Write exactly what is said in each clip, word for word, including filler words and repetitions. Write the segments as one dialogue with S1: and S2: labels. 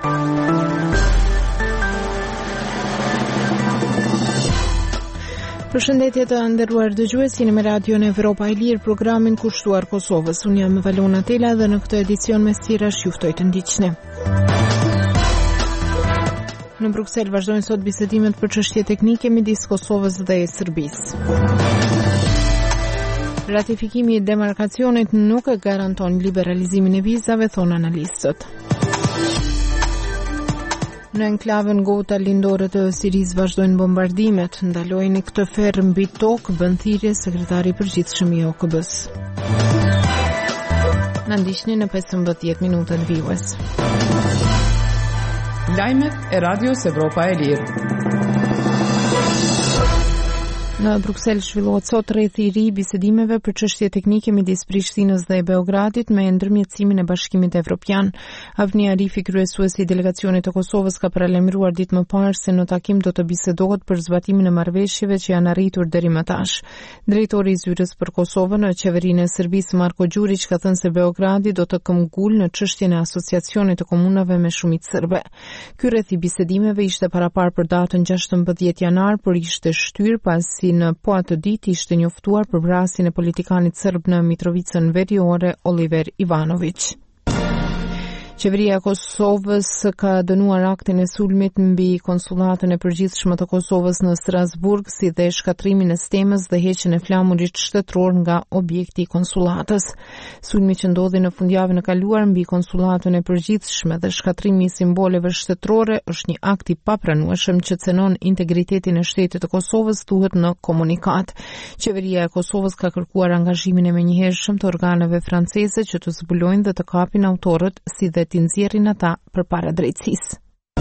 S1: Përshëndetje të nderuar dëgjues, jeni me Radion Evropa e Lirë, programin kushtuar Kosovës. Unë jam Valona Tela dhe në këtë edicion me stirash juftoj të ndiqni. Në Bruksel vazhdojnë sot bisedimet për çështje teknike midis Kosovës dhe Serbisë. Ratifikimi i demarkacionit nuk e garanton liberalizimin e vizave, thonë analistët. Në enklavën Gota lindore të Sirisë vazhdojnë bombardimet, ndalojnë këtë ferë mbi tokë, bën thirrje sekretari i përgjithshëm i O K B-s. Na ndiqni në pesëmbëdhjetë minutën vijues.
S2: Lajmet e Radios Evropa e Lirë.
S1: Në Bruksel zhvillohet sot rreth i ri bisedimeve për çështje teknike midis Prishtinës dhe Beogradit me ndërmjetësimin e Bashkimit Evropian. Avni Arifi, kryesuesi i delegacionit të Kosovës, ka paralajmëruar ditë më parë se në takim do të bisedohet për zbatimin e marrëveshjeve që janë arritur deri më tash. Drejtori i zyrës për Kosovën në qeverinë e Serbisë, Marko Đurić, ka thënë se Beogradi do të këmbgul në çështjen e asociacionit të komunave me shumicë serbe. Ky rreth i bisedimeve ishte parapar për datën gjashtëmbëdhjetë janar, por ishte shtyr pasi në po atë ditë ishte njoftuar për vrasjen e politikanit serb në Mitrovicën Veriore, Oliver Ivanović. Qeveria e Kosovës ka dënuar aktin e sulmit mbi konsullatën e përgjithshme të Kosovës në Strasburg, si dhe shkatrimin e stemës dhe heqjen e flamurit shtetëror nga objekti i konsullatës. Sulmi që ndodhi në fundjavën e kaluar mbi konsullatën e përgjithshme dhe shkatrimi i simboleve shtetërore është një akt i papranueshëm që cënon integritetin e shtetit të Kosovës, thuhet në komunikat. Qeveria e Kosovës ka kërkuar angazhimin e menjëhershëm të organeve franceze që të zbulojnë dhe të kapin autorët, si dhe të nxjerrin ata përpara drejtësisë.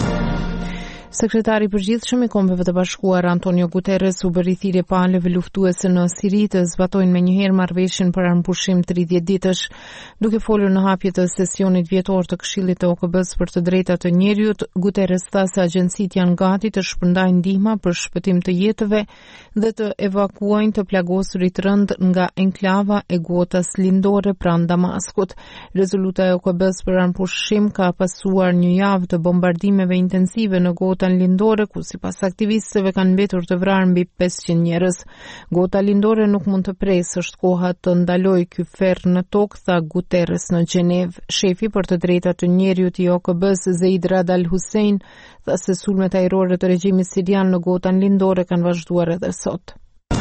S1: Sekretari i përgjithshëm i Kombeve të Bashkuara Antonio Guterres u bëri thirrje palëve luftuese në Siri të zbatojnë menjëherë marrëveshjen për armpushim tridhjetë ditësh. Duke folur në hapje të sesionit vjetor të Këshillit të O K B-s për të drejtat të njerëzit, Guterres tha se agjencitë janë gati të shpërndajnë ndihma për shpëtim të jetëve dhe të evakuojnë të plagosurit rënd nga enklava e Gotas lindore pranë Damaskut. Rezoluta e O K B-s për armpushim ka pasuar një javë të bombardimeve intensive në Gota lindore, ku sipas aktivistëve kanë mbetur të vrarë mbi pesëqind njerëz. Gota lindore nuk mund të presë, është koha të ndalojë ky ferr në tokë, tha Guterres në Gjenevë. Shefi për të drejtat të njerëzit i O K B-s, Zeid Rad Al Hussein, tha se sulmet ajrore të regjimit sirian në Gotën lindore kanë vazhduar edhe sot.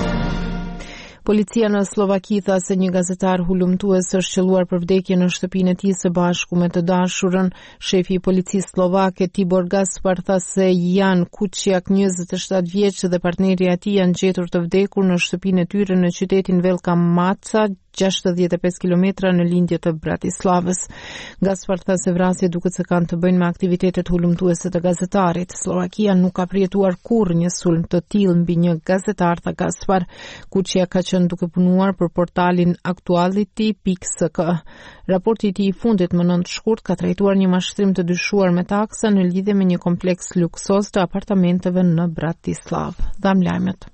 S1: Policia në Slovaki tha se një gazetar hulumtues është qelluar për vdekje në shtëpinë e tij së bashku me të dashurën. Shefi i policisë slovake Tibor Gaspar tha se Jan Kuciak, njëzet e shtatë vjeç, dhe partneri i tij janë gjetur të vdekur në shtëpinë e tyre në qytetin Velika Maca, gjashtëdhjetë e pesë kilometra në lindje të Bratislavës. Gaspar tha se vrasjet duket se kanë të bëjnë me aktivitetet hulumtuese të gazetarit. Slovakia nuk ka përjetuar kurrë një sulm të tillë mbi një gazetar, tha Gaspar. Kuciak ka qenë duke punuar për portalin Actuality pikë s k. Raporti i tij i fundit më nëntë shkurt ka trajtuar një mashtrim të dyshuar me taksa në lidhje me një kompleks luksoz të apartamenteve në Bratislav. Dham lajmet.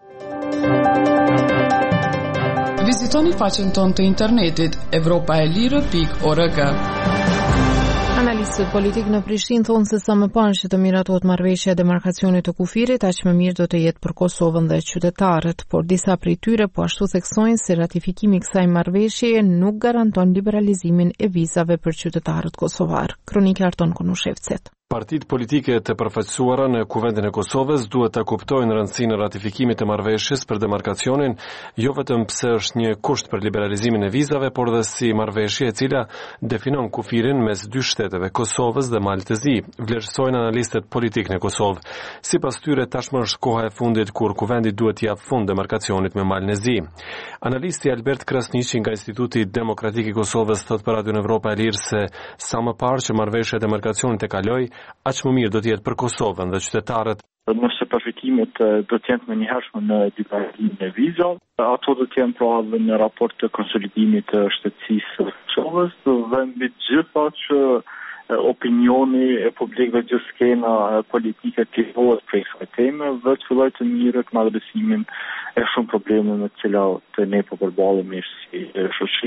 S2: Vizitoni faqen tonë të internetit evropaelire pikë org.
S1: Analistët politik në Prishtinë thonë se sa më parë që të miratohet marrëveshja e demarkacionit të kufirit, aq më mirë do të jetë për Kosovën dhe qytetarët, por disa prej tyre po ashtu theksojnë se ratifikimi i kësaj marrëveshjeje nuk garanton liberalizimin e vizave për qytetarët kosovar. Kronika Arton Konushevcet.
S3: Partitë politike të përfaqësuara në Kuvendin e Kosovës duhet ta kuptojnë rëndësinë e ratifikimit të marrëveshjes për demarkacionin, jo vetëm pse është një kusht për liberalizimin e vizave, por dhe si marrëveshje e cila definon kufirin mes dy shteteve, Kosovës dhe Maltezi, vlerësojnë analistët politikë në Kosovë. Sipas tyre, tashmë është koha e fundit kur Kuvendi duhet t'i jap fund demarkacionit me Malnezi. Analisti Albert Krasniqi nga Instituti Demokratik i Kosovës thot për Radion Evropa e Lirë se sa më parë që marrëveshja e demarkacionit e kaloj, aq më mirë do të jetë për Kosovën dhe qytetarët.
S4: Nëse përfitimet do të jenë më njëhershme në liberalizimin e vizave, ato do të jenë pra edhe në raport të konsolidimit të shtetësisë së Kosovës dhe mbi të gjitha që opinioni e publikëve gjithë skena politike të tifohet prej kësaj teme dhe të fillojë të mirët me adresimin e shumë probleme me të cilat ne po përballemi si shoqëri.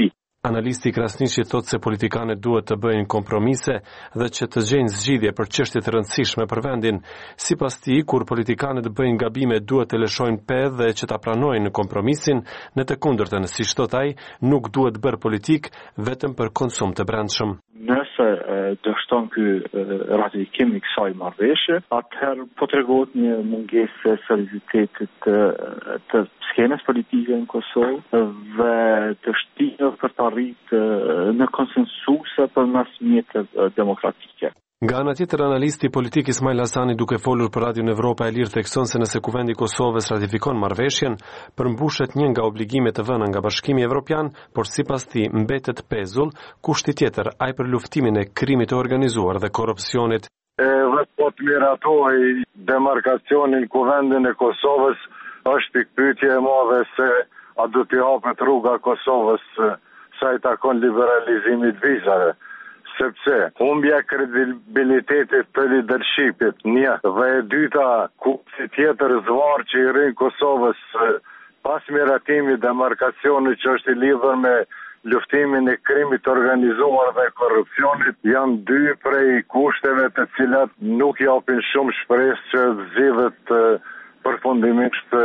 S3: Analisti Krasniqi thotë se politikanët duhet të bëjnë kompromise dhe që të gjejnë zgjidhje për çështje të rëndësishme për vendin. Sipas tij, kur politikanët bëjnë gabime, duhet të lëshojnë pedh dhe që ta pranojnë kompromisin, në të kundërtën, siç thot ai, nuk duhet bërë politik vetëm për konsum të brendshëm.
S4: Nëse dështon ky ratifikim i kësaj marrëveshje, atëherë po tregohet një mungesë e seriozitetit të, të skenës politike në Kosovë dhe dështimi për të arritur në konsensuse përmes mjeteve demokratike.
S3: Nga ana tjetër, analisti politik Ismail Hasani, duke folur për Radion Evropa e Lirë, thekson se nëse Kuvendi i Kosovës ratifikon marrëveshjen, përmbushet një nga obligimet të vëna nga Bashkimi Evropian, por sipas tij mbetet pezull kushti tjetër, ai për luftimin e krimit të organizuar dhe korrupsionit.
S5: Edhe po të miratoj demarkacionin Kuvendin e Kosovës, është pikë pyetje e madhe se a do t'i hapet rruga Kosovës sa i takon liberalizimit vizave. Sepse humbja kredibilitetit të lidershipit, një, dhe e dyta, ku si tjetër zvarë që i rinë Kosovës pas miratimit demarkacionit që është i lidhur me luftimin e krimit organizuar dhe korrupsionit, janë dy prej kushteve të cilat nuk japin shumë shpresë që zgjidhet përfundimisht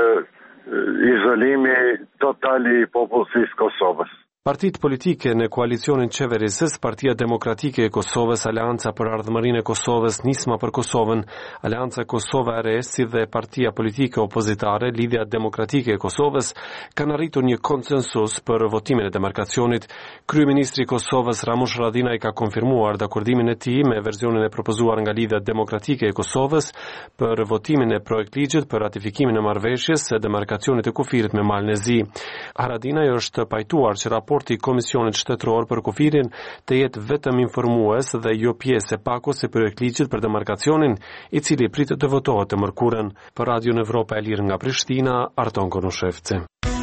S5: izolimi total i popullsisë Kosovës.
S3: Partitë politike në koalicionin qeverisës, Partia Demokratike e Kosovës, Aleanca për Ardhmërinë e Kosovës, Nisma për Kosovën, Aleanca Kosova e Re, si dhe Partia Politike Opozitare, Lidhja Demokratike e Kosovës, kanë arritur një konsensus për votimin e demarkacionit. Kryeministri i Kosovës Ramush Haradinaj ka konfirmuar dakordimin e tij me versionin e propozuar nga Lidhja Demokratike e Kosovës për votimin e projektligjit për ratifikimin e marrëveshjes së demarkacionit të kufirit me Malën e Zi. Haradinaj është pajtuar që raporti i Komisionit Shtetëror për kufirin të jetë vetëm informues dhe jo pjesë e pakos e projektligjit për demarkacionin, i cili pritet të votohet të mërkurën. Për Radion Evropa e Lirë nga Prishtina, Arton Konushevci.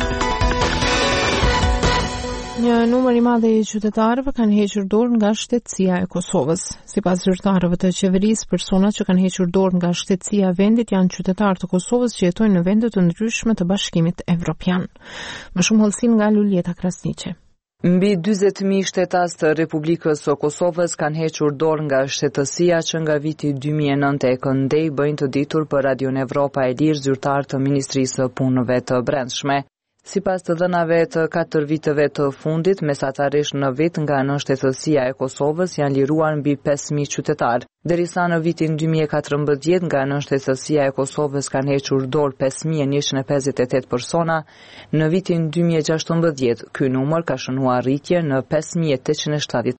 S1: Një numër i madh i qytetarëve kanë hequr dorë nga shtetësia e Kosovës. Sipas zyrtarëve të qeverisë, personat që kanë hequr dorë nga shtetësia e vendit janë qytetarë të Kosovës që jetojnë në vende të ndryshme të Bashkimit Evropian. Më shumë hollësim nga Luljeta Krasniqi.
S6: Mbi dyzet mijë shtetas të Republikës së Kosovës kanë hequr dorë nga shtetësia që nga viti dy mijë e nëntë e këndej, bëjnë të ditur për Radion Evropa e Lirë zyrtar të Ministrisë së Punëve të Brendshme. Sipas të dhënave të katër viteve të fundit, mesatarisht në vit nga nënshtetësia e Kosovës janë liruar mbi pesë mijë qytetar, derisa në vitin dy mijë e katërmbëdhjetë nga nënshtetësia e Kosovës kanë hequr dorë pesë mijë njëqind e pesëdhjetë e tetë persona, në vitin dy mijë e gjashtëmbëdhjetë ky numër ka shënuar rritje në pesë mijë tetëqind e shtatëdhjetë